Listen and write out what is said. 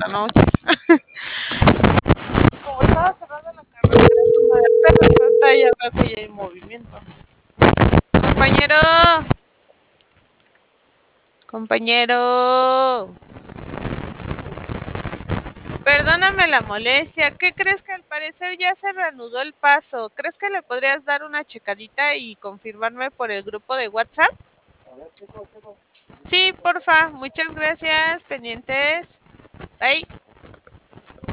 la noche. Como estaba cerrada la carretera, pues me resulta ya veo que ya hay movimiento. Compañero, compañero, perdóname la molestia. ¿Qué crees que al parecer ya se reanudó el paso? ¿Crees que le podrías dar una checadita y confirmarme por el grupo de WhatsApp? Sí, porfa, muchas gracias, pendientes. Bye.